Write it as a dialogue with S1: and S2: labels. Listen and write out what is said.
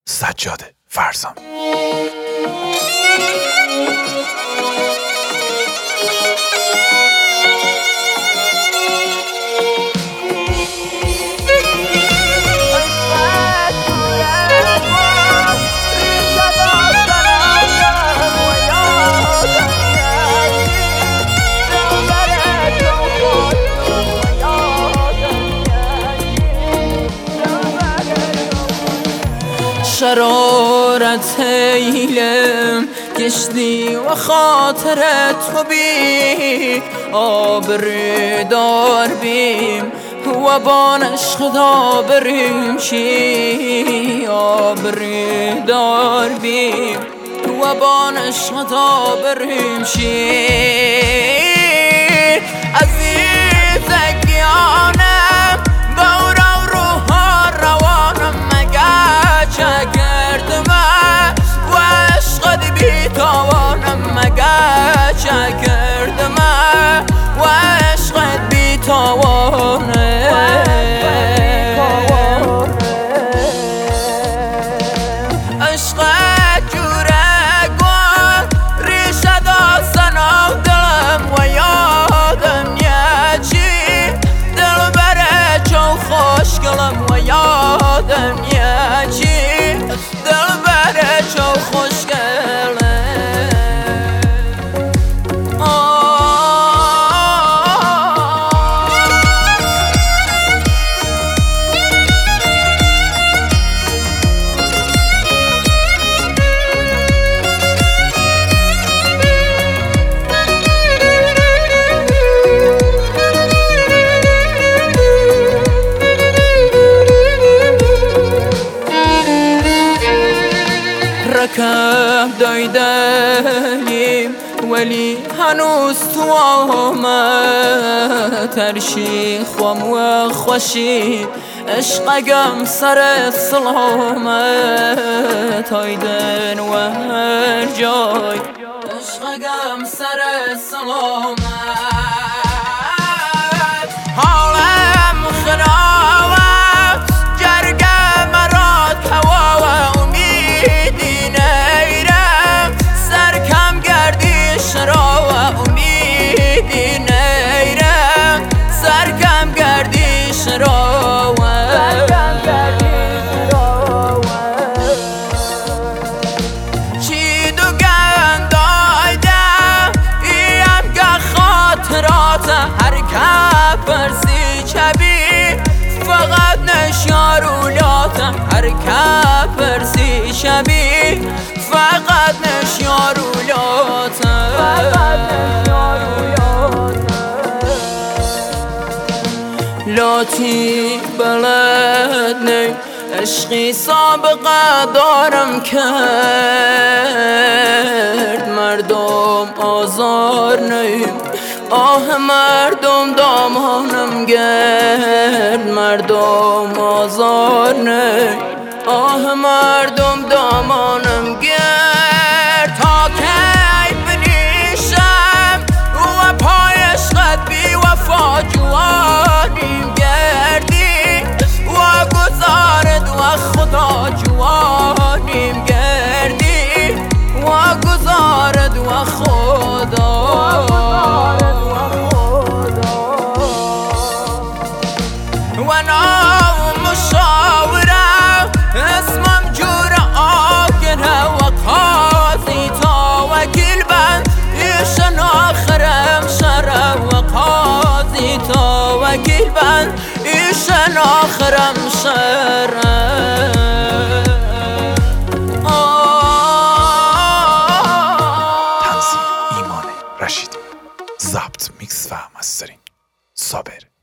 S1: سجاده فرزام.
S2: شرارت ایلم گشتی و خاطرت تو بی آبری دار بیم و بان عشق دا بریم چی آبری دار بیم و بان عشق دا بریم چی عزیزگیانم بورا روحا روانم مگه چه کردم و عشقت بیتوانم مگه چه کردم و عشقت بیتوانم عشقت جوره گل ریشه داستن و دلم و یادم یه چی دل بره چون خوشگلم و یادم یه چی دل بره چون خوشگلم رکب دایدیم ولی هنوز تو آمد ترشی خوام و خوشی عشقگم سر سلامت هایدن و هر جای عشقگم سر سلامت حالم خراب جرگم مراد هوا و امیدی نیرم سرکم گردیش را و امیدی نیرم سرکم گردیش را چی دو گندایدم ایم که خاطرات هر که پرسی چبی فقط نشیارولاتم هر که پرسی شبی فقط نشیارولاتم لاتی بلد نی عشقی سابقه دارم کرد مردم آزار نیم آه مردم دامانم گرد مردم آزار نیم آه مردم دامانم گرد تا کی بنیشم و پای عشقت بی وفا جوانیم گردی و گذارد و خدا جوانیم گردی و گذارد و خدا و نام مشاوره اسمم جور آگره و قاضی تا وکیل بند ایشن آخرم شره و قاضی تا وکیل بند ایشن آخرم شره
S1: تنظیم ایمان رشیدی، ضبط میکس و مسترینگ صابر